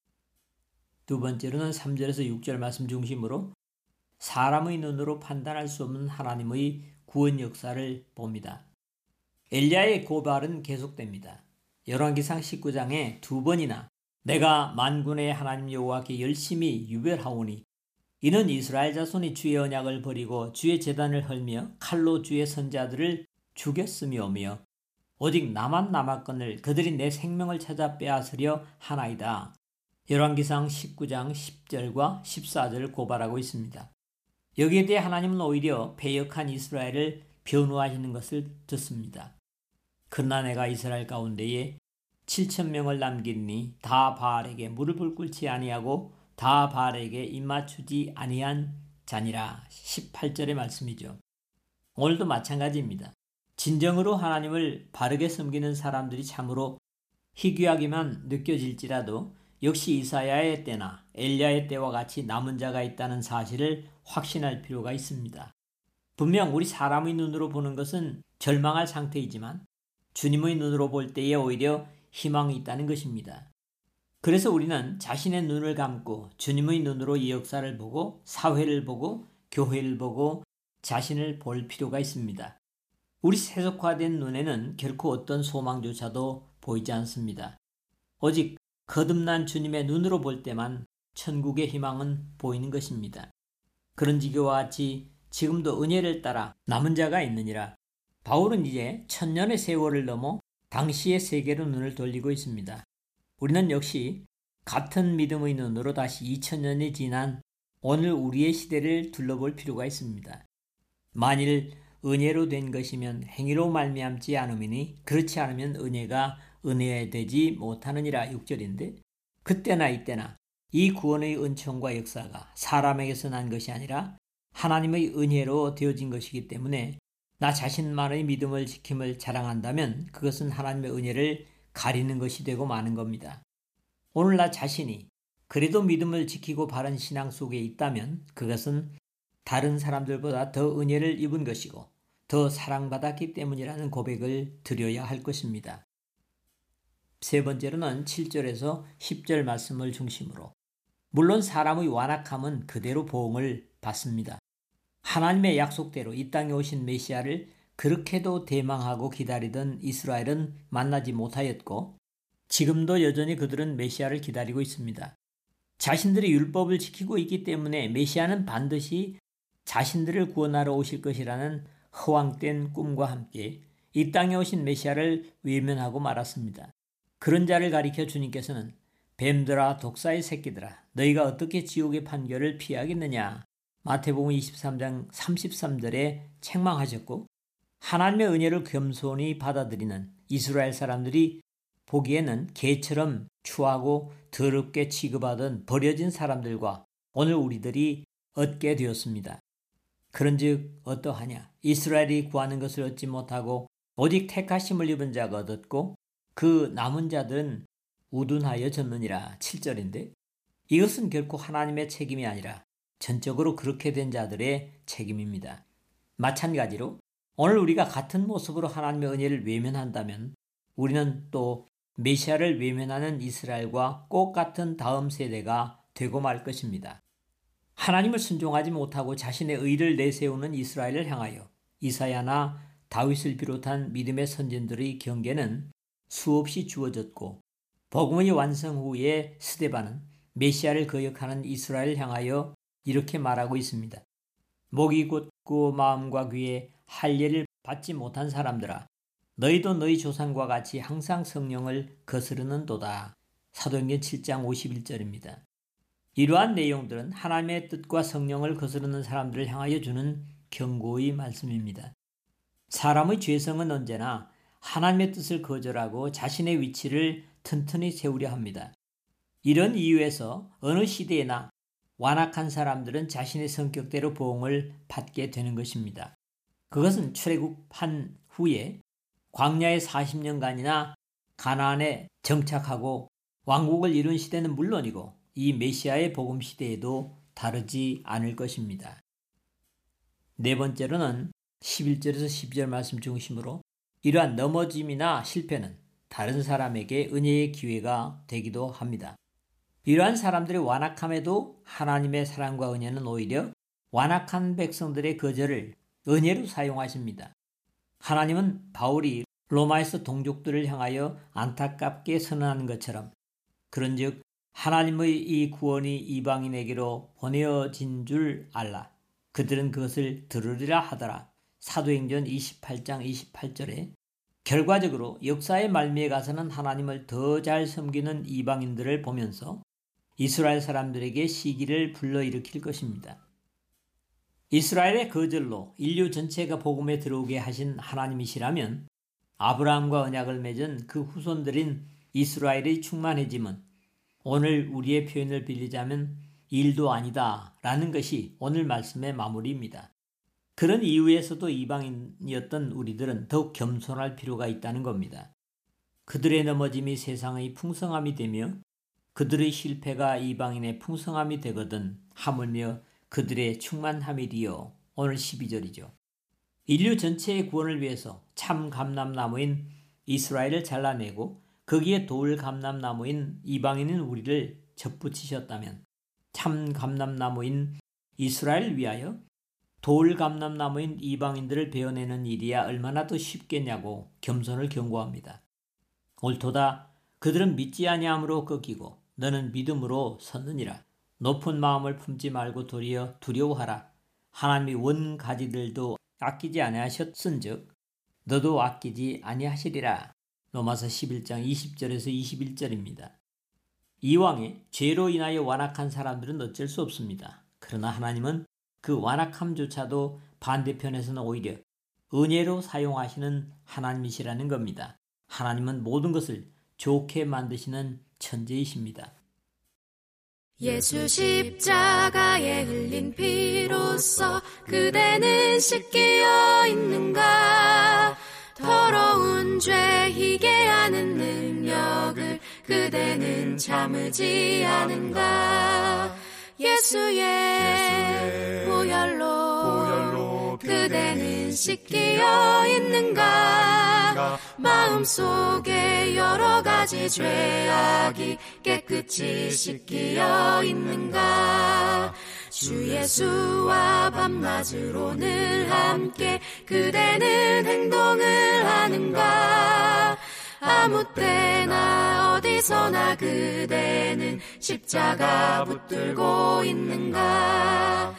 두 번째로는 3절에서 6절 말씀 중심으로 사람의 눈으로 판단할 수 없는 하나님의 구원 역사를 봅니다. 엘리야의 고발은 계속됩니다. 열왕기상 19장에 두 번이나 내가 만군의 하나님 여호와께 열심히 유별하오니 이는 이스라엘 자손이 주의 언약을 버리고 주의 제단을 헐며 칼로 주의 선자들을 죽였음이오며 오직 나만 남았거늘 그들이 내 생명을 찾아 빼앗으려 하나이다. 열왕기상 19장 10절과 14절을 고발하고 있습니다. 여기에 대해 하나님은 오히려 패역한 이스라엘을 변호하시는 것을 듣습니다. 그러나 내가 이스라엘 가운데에 7,000명을 남기니 다 바알에게 무릎을 꿇지 아니하고 다 바알에게 입맞추지 아니한 자니라. 18절의 말씀이죠. 오늘도 마찬가지입니다. 진정으로 하나님을 바르게 섬기는 사람들이 참으로 희귀하기만 느껴질지라도 역시 이사야의 때나 엘리야의 때와 같이 남은 자가 있다는 사실을 확신할 필요가 있습니다. 분명 우리 사람의 눈으로 보는 것은 절망할 상태이지만 주님의 눈으로 볼 때에 오히려 희망이 있다는 것입니다. 그래서 우리는 자신의 눈을 감고 주님의 눈으로 이 역사를 보고 사회를 보고 교회를 보고 자신을 볼 필요가 있습니다. 우리 세속화된 눈에는 결코 어떤 소망조차도 보이지 않습니다. 오직 거듭난 주님의 눈으로 볼 때만 천국의 희망은 보이는 것입니다. 그런 지교와 같이 지금도 은혜를 따라 남은 자가 있느니라. 바울은 이제 1000년의 세월을 넘어 당시의 세계로 눈을 돌리고 있습니다. 우리는 역시 같은 믿음의 눈으로 다시 2000년이 지난 오늘 우리의 시대를 둘러볼 필요가 있습니다. 만일 은혜로 된 것이면 행위로 말미암지 않음이니 그렇지 않으면 은혜가 은혜되지 못하느니라. 6절인데 그때나 이때나 이 구원의 은총과 역사가 사람에게서 난 것이 아니라 하나님의 은혜로 되어진 것이기 때문에 나 자신만의 믿음을 지킴을 자랑한다면 그것은 하나님의 은혜를 가리는 것이 되고 마는 겁니다. 오늘 나 자신이 그래도 믿음을 지키고 바른 신앙 속에 있다면 그것은 다른 사람들보다 더 은혜를 입은 것이고 더 사랑받았기 때문이라는 고백을 드려야 할 것입니다. 세 번째로는 7절에서 10절 말씀을 중심으로 물론 사람의 완악함은 그대로 보응을 받습니다. 하나님의 약속대로 이 땅에 오신 메시아를 그렇게도 대망하고 기다리던 이스라엘은 만나지 못하였고 지금도 여전히 그들은 메시아를 기다리고 있습니다. 자신들이 율법을 지키고 있기 때문에 메시아는 반드시 자신들을 구원하러 오실 것이라는 허황된 꿈과 함께 이 땅에 오신 메시아를 외면하고 말았습니다. 그런 자를 가리켜 주님께서는 뱀들아 독사의 새끼들아 너희가 어떻게 지옥의 판결을 피하겠느냐. 마태복음 23장 33절에 책망하셨고 하나님의 은혜를 겸손히 받아들이는 이스라엘 사람들이 보기에는 개처럼 추하고 더럽게 취급하던 버려진 사람들과 오늘 우리들이 얻게 되었습니다. 그런즉 어떠하냐. 이스라엘이 구하는 것을 얻지 못하고 오직 택하심을 입은 자가 얻었고 그 남은 자들은 우둔하여 졌느니라. 7절인데 이것은 결코 하나님의 책임이 아니라 전적으로 그렇게 된 자들의 책임입니다. 마찬가지로 오늘 우리가 같은 모습으로 하나님의 은혜를 외면한다면 우리는 또 메시아를 외면하는 이스라엘과 꼭 같은 다음 세대가 되고 말 것입니다. 하나님을 순종하지 못하고 자신의 의를 내세우는 이스라엘을 향하여 이사야나 다윗을 비롯한 믿음의 선진들의 경계는 수없이 주어졌고 복음의 완성 후에 스데반은 메시아를 거역하는 이스라엘을 향하여 이렇게 말하고 있습니다. 목이 곧고 마음과 귀에 할례를 받지 못한 사람들아, 너희도 너희 조상과 같이 항상 성령을 거스르는도다. 사도행전 7장 51절입니다. 이러한 내용들은 하나님의 뜻과 성령을 거스르는 사람들을 향하여 주는 경고의 말씀입니다. 사람의 죄성은 언제나 하나님의 뜻을 거절하고 자신의 위치를 튼튼히 세우려 합니다. 이런 이유에서 어느 시대에나 완악한 사람들은 자신의 성격대로 보응을 받게 되는 것입니다. 그것은 출애굽한 후에 광야에 40년간이나 가나안에 정착하고 왕국을 이룬 시대는 물론이고 이 메시아의 복음 시대에도 다르지 않을 것입니다. 네 번째로는 11절에서 12절 말씀 중심으로 이러한 넘어짐이나 실패는 다른 사람에게 은혜의 기회가 되기도 합니다. 이러한 사람들의 완악함에도 하나님의 사랑과 은혜는 오히려 완악한 백성들의 거절을 은혜로 사용하십니다. 하나님은 바울이 로마에서 동족들을 향하여 안타깝게 선언하는 것처럼 그런즉 하나님의 이 구원이 이방인에게로 보내어진 줄 알라. 그들은 그것을 들으리라 하더라. 사도행전 28장 28절에 결과적으로 역사의 말미에 가서는 하나님을 더 잘 섬기는 이방인들을 보면서 이스라엘 사람들에게 시기를 불러일으킬 것입니다. 이스라엘의 거절로 인류 전체가 복음에 들어오게 하신 하나님이시라면 아브라함과 언약을 맺은 그 후손들인 이스라엘의 충만해짐은 오늘 우리의 표현을 빌리자면 일도 아니다 라는 것이 오늘 말씀의 마무리입니다. 그런 이유에서도 이방인이었던 우리들은 더욱 겸손할 필요가 있다는 겁니다. 그들의 넘어짐이 세상의 풍성함이 되며 그들의 실패가 이방인의 풍성함이 되거든 하물며 그들의 충만함이리요. 오늘 12절이죠. 인류 전체의 구원을 위해서 참 감람나무인 이스라엘을 잘라내고 거기에 돌 감람나무인 이방인인 우리를 접붙이셨다면 참 감람나무인 이스라엘을 위하여 돌 감람나무인 이방인들을 베어내는 일이야 얼마나 더 쉽겠냐고 겸손을 경고합니다. 옳도다. 그들은 믿지 아니함으로 꺾이고 너는 믿음으로 섰느니라. 높은 마음을 품지 말고 도리어 두려워하라. 하나님이 원 가지들도 아끼지 아니하셨은즉 너도 아끼지 아니하시리라. 로마서 11장 20절에서 21절입니다. 이왕에 죄로 인하여 완악한 사람들은 어쩔 수 없습니다. 그러나 하나님은 그 완악함조차도 반대편에서는 오히려 은혜로 사용하시는 하나님이시라는 겁니다. 하나님은 모든 것을 좋게 만드시는 천재이십니다. 예수 십자가에 흘린 피로써 그대는 씻기어 있는가? 더러운 죄 희게 하는 능력을 그대는 참으지 않은가? 예수의 보혈로 그대는 씻기어 있는가? 마음속에 여러 가지 죄악이 깨끗이 씻기어 있는가? 주 예수와 밤낮으로 늘 함께 그대는 행동을 하는가? 아무 때나 어디서나 그대는 십자가 붙들고 있는가?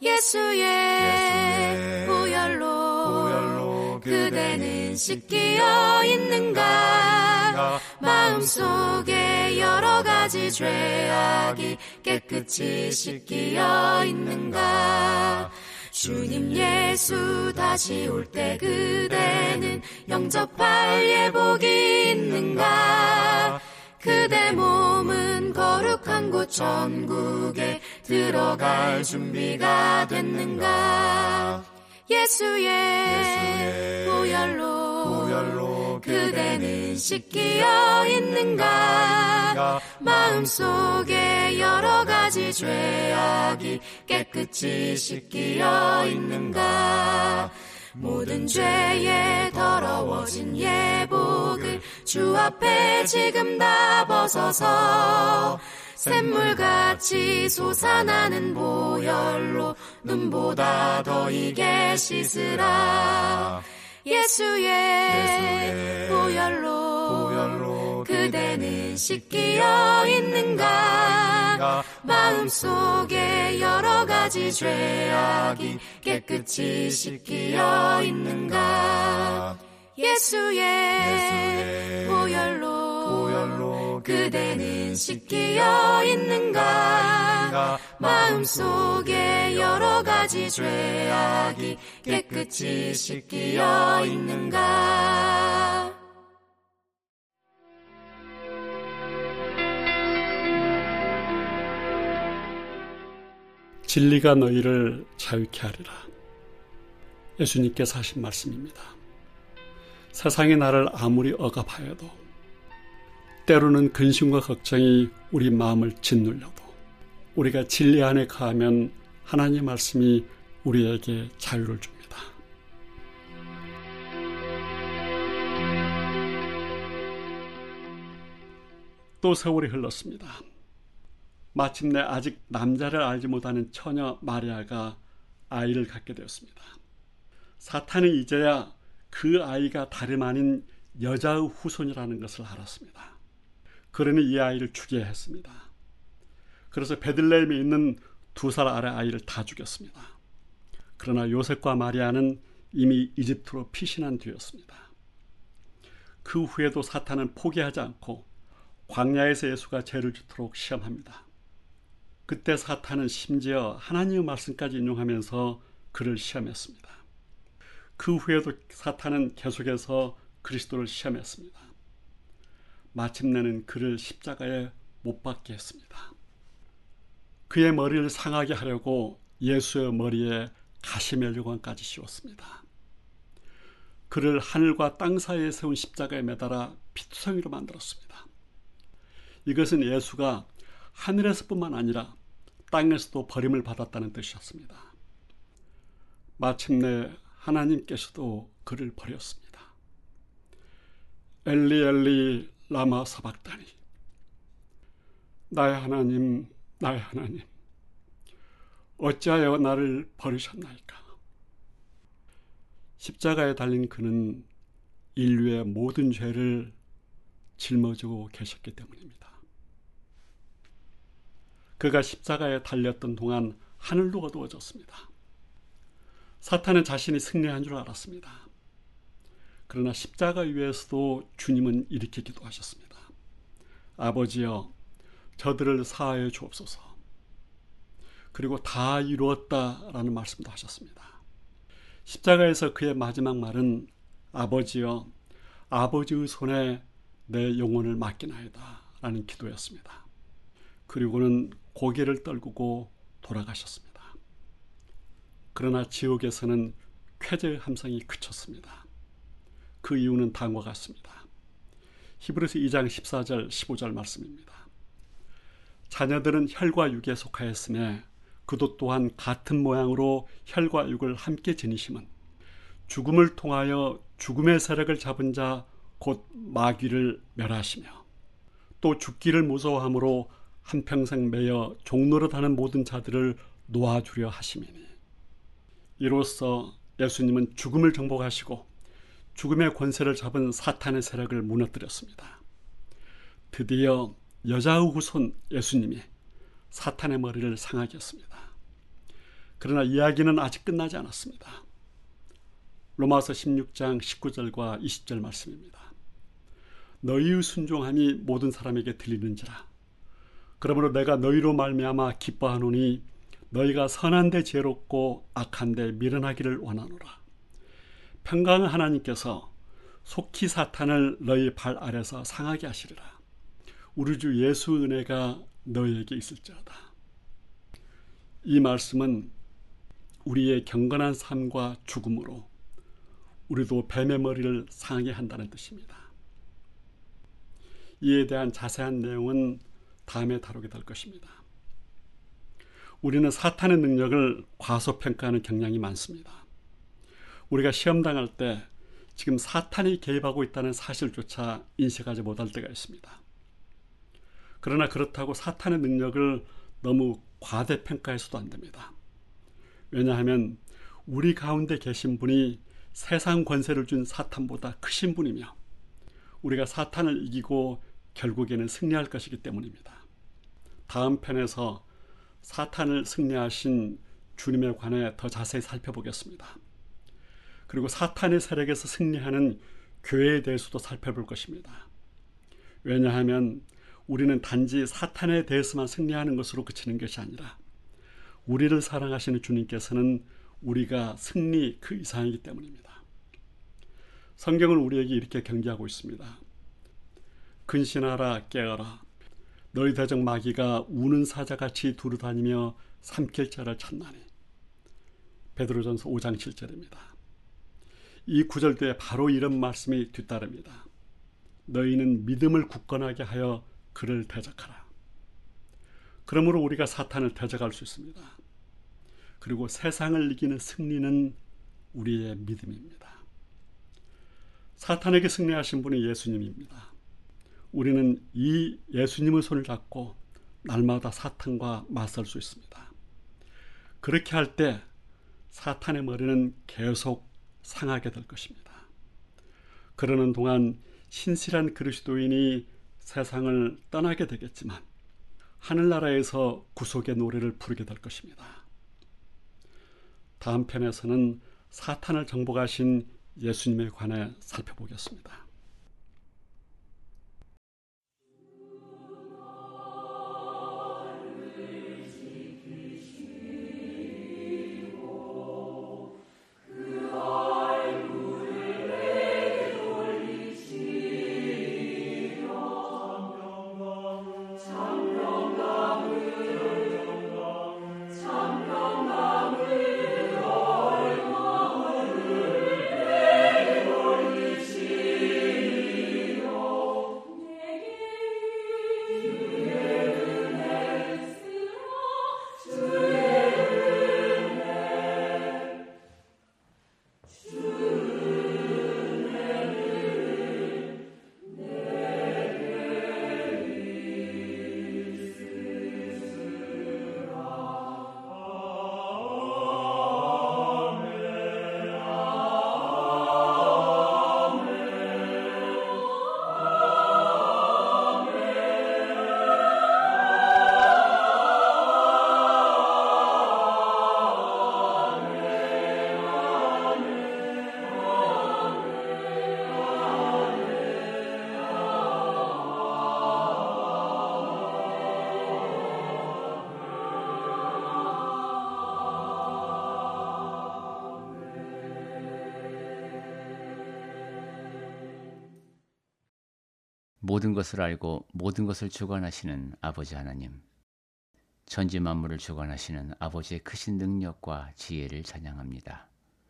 예수의 보혈로 그대는 씻기어 있는가? 마음속에 여러 가지 죄악이 깨끗이 씻기어 있는가? 주님 예수 다시 올 때 그대는 영접할 예복이 있는가? 그대 몸은 거룩한 곳 천국에 들어갈 준비가 됐는가? 예수의 보혈로 그대는 씻기어 있는가? 마음속에 여러 가지 죄악이 깨끗이 씻기어 있는가? 모든 죄에 더러워진 예복을 주 앞에 지금 다 벗어서 샘물같이 솟아나는 보혈로 눈보다 더 이게 씻으라. 예수의 보혈로 그대는 씻기어 있는가? 마음속에 여러 가지 죄악이 깨끗이 씻기어 있는가. 예수의 보혈로 그대는 씻기어 있는가. 마음속에 여러 가지 죄악이 깨끗이 씻기어 있는가. 진리가 너희를 자유케 하리라. 예수님께서 하신 말씀입니다. 세상이 나를 아무리 억압하여도, 때로는 근심과 걱정이 우리 마음을 짓눌려도, 우리가 진리 안에 거하면 하나님의 말씀이 우리에게 자유를 줍니다. 또 세월이 흘렀습니다. 마침내 아직 남자를 알지 못하는 처녀 마리아가 아이를 갖게 되었습니다. 사탄은 이제야 그 아이가 다름 아닌 여자의 후손이라는 것을 알았습니다. 그러니 이 아이를 죽여야 했습니다. 그래서 베들레헴에 있는 2살 아래 아이를 다 죽였습니다. 그러나 요셉과 마리아는 이미 이집트로 피신한 뒤였습니다. 그 후에도 사탄은 포기하지 않고 광야에서 예수가 죄를 짓도록 시험합니다. 그때 사탄은 심지어 하나님의 말씀까지 인용하면서 그를 시험했습니다. 그 후에도 사탄은 계속해서 그리스도를 시험했습니다. 마침내는 그를 십자가에 못 박게 했습니다. 그의 머리를 상하게 하려고 예수의 머리에 가시면류관까지 씌웠습니다. 그를 하늘과 땅 사이에 세운 십자가에 매달아 피투성이로 만들었습니다. 이것은 예수가 하늘에서뿐만 아니라 땅에서도 버림을 받았다는 뜻이었습니다. 마침내 하나님께서도 그를 버렸습니다. 엘리 엘리 라마 사박다니, 나의 하나님 나의 하나님, 어찌하여 나를 버리셨나이까. 십자가에 달린 그는 인류의 모든 죄를 짊어지고 계셨기 때문입니다. 그가 십자가에 달렸던 동안 하늘도 어두워졌습니다. 사탄은 자신이 승리한 줄 알았습니다. 그러나 십자가 위에서도 주님은 이렇게 기도하셨습니다. 아버지여, 저들을 사하여 주옵소서. 그리고 다 이루었다라는 말씀도 하셨습니다. 십자가에서 그의 마지막 말은 아버지여, 아버지의 손에 내 영혼을 맡기나이다 라는 기도였습니다. 그리고는 고개를 떨구고 돌아가셨습니다. 그러나 지옥에서는 쾌재의 함성이 그쳤습니다. 그 이유는 다음과 같습니다. 히브리서 2장 14절 15절 말씀입니다. 자녀들은 혈과 육에 속하였으며 그도 또한 같은 모양으로 혈과 육을 함께 지니심은 죽음을 통하여 죽음의 세력을 잡은 자 곧 마귀를 멸하시며 또 죽기를 무서워함으로 한평생 매여 종노릇하는 모든 자들을 놓아주려 하심이니, 이로써 예수님은 죽음을 정복하시고 죽음의 권세를 잡은 사탄의 세력을 무너뜨렸습니다. 드디어 여자의 후손 예수님이 사탄의 머리를 상하게 했습니다. 그러나 이야기는 아직 끝나지 않았습니다. 로마서 16장 19절과 20절 말씀입니다. 너희의 순종함이 모든 사람에게 들리는지라. 그러므로 내가 너희로 말미암아 기뻐하노니 너희가 선한데 지혜롭고 악한데 미련하기를 원하노라. 평강의 하나님께서 속히 사탄을 너희 발 아래서 상하게 하시리라. 우리 주 예수 은혜가 너희에게 있을지어다. 이 말씀은 우리의 경건한 삶과 죽음으로 우리도 뱀의 머리를 상하게 한다는 뜻입니다. 이에 대한 자세한 내용은 다음에 다루게 될 것입니다. 우리는 사탄의 능력을 과소평가하는 경향이 많습니다. 우리가 시험당할 때 지금 사탄이 개입하고 있다는 사실조차 인식하지 못할 때가 있습니다. 그러나 그렇다고 사탄의 능력을 너무 과대평가해서도 안 됩니다. 왜냐하면 우리 가운데 계신 분이 세상 권세를 준 사탄보다 크신 분이며 우리가 사탄을 이기고 결국에는 승리할 것이기 때문입니다. 다음 편에서 사탄을 승리하신 주님에 관해 더 자세히 살펴보겠습니다. 그리고 사탄의 세력에서 승리하는 교회에 대해서도 살펴볼 것입니다. 왜냐하면 우리는 단지 사탄에 대해서만 승리하는 것으로 그치는 것이 아니라 우리를 사랑하시는 주님께서는 우리가 승리 그 이상이기 때문입니다. 성경은 우리에게 이렇게 경계하고 있습니다. 근신하라 깨어라. 너희 대적 마귀가 우는 사자같이 두루다니며 삼킬 자를 찾나니. 베드로전서 5장 7절입니다. 이 구절 뒤에 바로 이런 말씀이 뒤따릅니다. 너희는 믿음을 굳건하게 하여 그를 대적하라. 그러므로 우리가 사탄을 대적할 수 있습니다. 그리고 세상을 이기는 승리는 우리의 믿음입니다. 사탄에게 승리하신 분이 예수님입니다. 우리는 이 예수님의 손을 잡고 날마다 사탄과 맞설 수 있습니다. 그렇게 할 때 사탄의 머리는 계속 상하게 될 것입니다. 그러는 동안 신실한 그리스도인이 세상을 떠나게 되겠지만 하늘나라에서 구속의 노래를 부르게 될 것입니다. 다음 편에서는 사탄을 정복하신 예수님에 관해 살펴보겠습니다. 모든 것을 알고 모든 것을 주관하시는 아버지 하나님, 천지 만물을 주관하시는 아버지의 크신 능력과 지혜를 찬양합니다.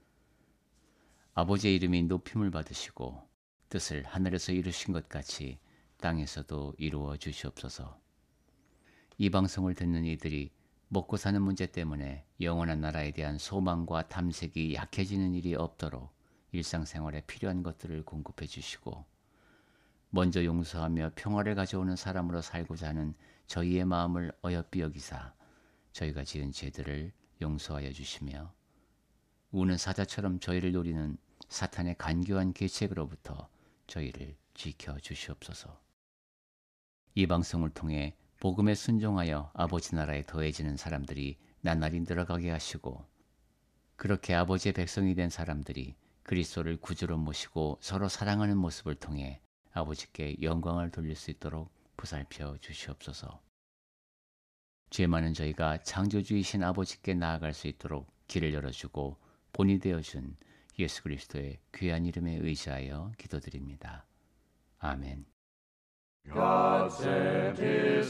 아버지의 이름이 높임을 받으시고 뜻을 하늘에서 이루신 것 같이 땅에서도 이루어 주시옵소서. 이 방송을 듣는 이들이 먹고 사는 문제 때문에 영원한 나라에 대한 소망과 탐색이 약해지는 일이 없도록 일상생활에 필요한 것들을 공급해 주시고, 먼저 용서하며 평화를 가져오는 사람으로 살고자 하는 저희의 마음을 어여삐 여기사 저희가 지은 죄들을 용서하여 주시며, 우는 사자처럼 저희를 노리는 사탄의 간교한 계책으로부터 저희를 지켜 주시옵소서. 이 방송을 통해 복음에 순종하여 아버지 나라에 더해지는 사람들이 나날이 늘어가게 하시고, 그렇게 아버지의 백성이 된 사람들이 그리스도를 구주로 모시고 서로 사랑하는 모습을 통해 아버지께 영광을 돌릴 수 있도록 보살펴 주시옵소서. 죄 많은 저희가 창조주이신 아버지께 나아갈 수 있도록 길을 열어주고 본이 되어준 예수 그리스도의 귀한 이름에 의지하여 기도드립니다. 아멘. God sent his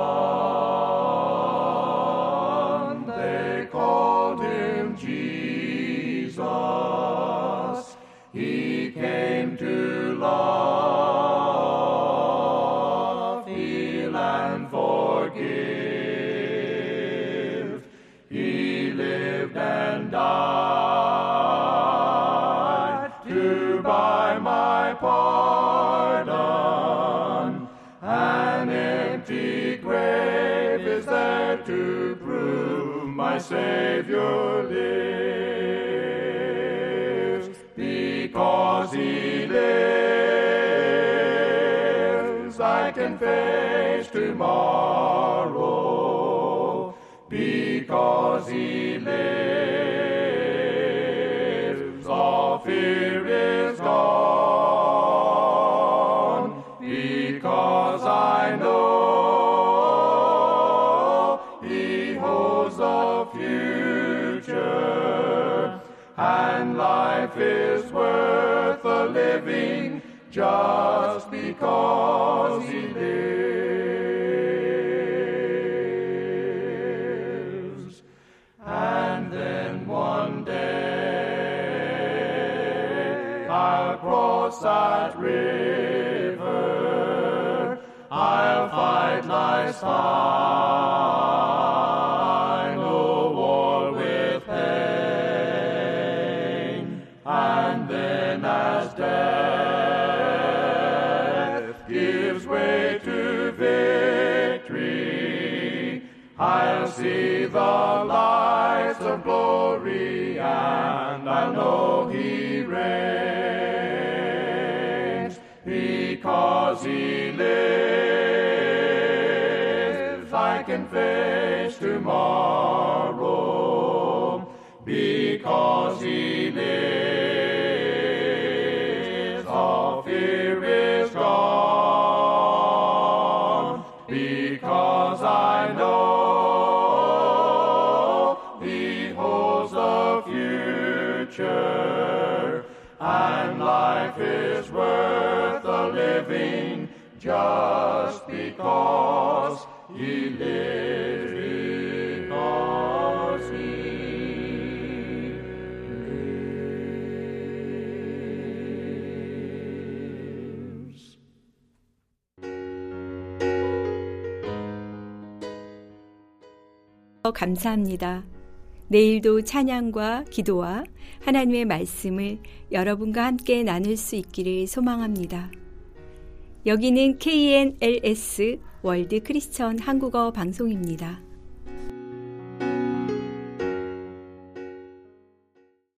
son, they called him Jesus. He came to love, heal and forgive. He lived and died to buy my pardon. An empty grave is there to prove my Savior lives. Because he lives, I can face tomorrow. because He lives. All fear is gone, because I know He holds the future, and life is worth the living just because He lives. And then one day I'll cross that river, I'll fight life's final war with pain, and then as death gives way to victory, I'll see the lights of glory, and I know He reigns. Because He lives, I can face tomorrow. Because He lives, all fear is gone. Because I know He holds the future, and life is worth the living just because He lives. Because He lives. 감사합니다. 내일도 찬양과 기도와 하나님의 말씀을 여러분과 함께 나눌 수 있기를 소망합니다. 여기는 KNLS 월드 크리스천 한국어 방송입니다.